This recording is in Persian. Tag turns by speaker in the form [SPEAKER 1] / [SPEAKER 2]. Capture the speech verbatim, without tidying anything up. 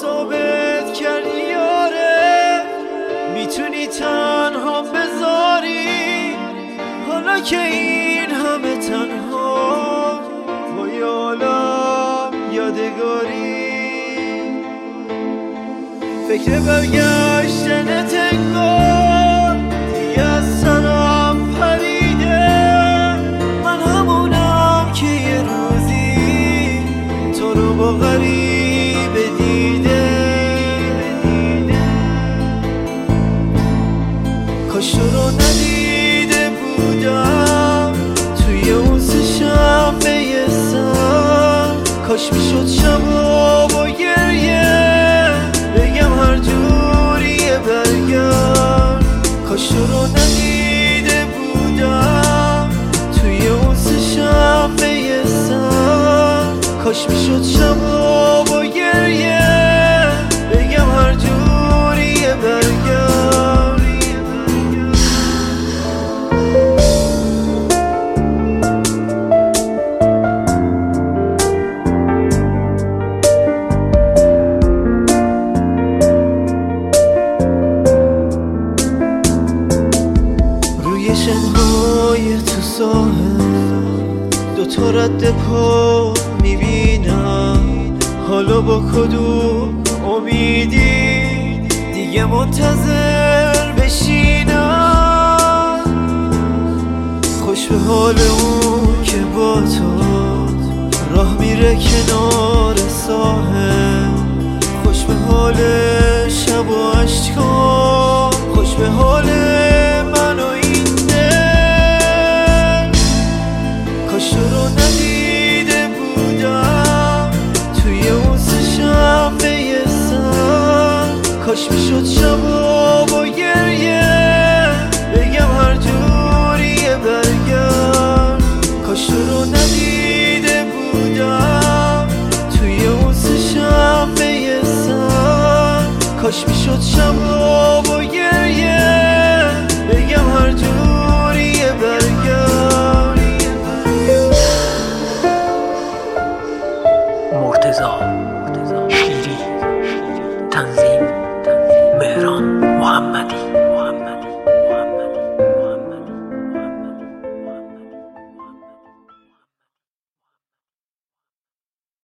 [SPEAKER 1] ثابت کردی یاره، میتونی تنها بذاری حالا که این همه تنها با یه عالم یادگاری. فکر برگشتن تنگار دیگه از سرم پریده، من همونم که یه روزی تو رو با غریبه دیده. کاش تو رو ندیده بودم توی اون سه شنبه سر، کاش میشد شبا با گریه بگم هر جوریه برگرد. کاش تو رو ندیده بودم توی اون سه شنبه سر، کاش میشد شبا با گریه بگم هر جوریه برگرد. شنهای تو ساحل دوتا رد پا میبینم، حالا با کدوم امیدی دیگه منتظر بشینم. خوش به حال اون که با تو راه میره کنار ساحل، خوش به حال شب و اشکام، خوش به حال من و این دل. کاش تو رو ندیده بودم توی اون سه شنبه سر، کاش میشد شبا با گریه بگم هر جوریه برگرد. کاش تو رو ندیده بودم توی اون سه شنبه سر، کاش میشد شبا با گریه بگم هر جوریه